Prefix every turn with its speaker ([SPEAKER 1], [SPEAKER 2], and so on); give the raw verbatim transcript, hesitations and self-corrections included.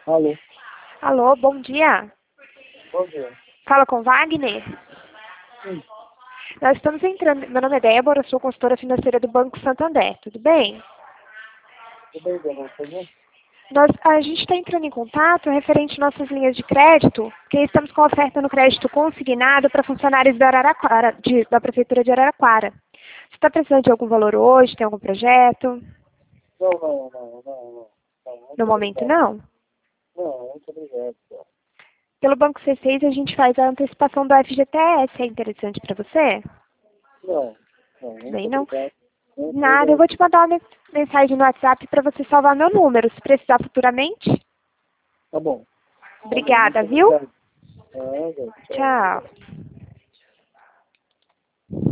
[SPEAKER 1] Alô,
[SPEAKER 2] Alô, bom dia.
[SPEAKER 1] bom dia.
[SPEAKER 2] Fala com Wagner.
[SPEAKER 1] Sim,
[SPEAKER 2] Nós estamos entrando. Meu nome é Débora, sou consultora financeira do Banco Santander. Tudo bem?
[SPEAKER 1] tudo bem, Débora, por favor?
[SPEAKER 2] Nós, a gente está entrando em contato referente às nossas linhas de crédito, porque estamos com oferta no crédito consignado para funcionários da, Araraquara, de- da Prefeitura de Araraquara. Você está precisando de algum valor hoje? Tem algum projeto?
[SPEAKER 1] Não, não, não, não, não. Não,
[SPEAKER 2] No
[SPEAKER 1] muito
[SPEAKER 2] momento,
[SPEAKER 1] obrigado.
[SPEAKER 2] não.
[SPEAKER 1] Não, muito obrigado, senhor.
[SPEAKER 2] Pelo Banco C seis, a gente faz a antecipação do F G T S. É interessante para você?
[SPEAKER 1] Não, não, muito
[SPEAKER 2] Bem, não.
[SPEAKER 1] obrigado. Não foi
[SPEAKER 2] Nada, eu vou te mandar uma men- mensagem no WhatsApp para você salvar meu número, se precisar futuramente.
[SPEAKER 1] Tá bom. Tá bom, muito
[SPEAKER 2] Obrigada, viu?
[SPEAKER 1] obrigado. Ah, tchau.
[SPEAKER 2] Tchau.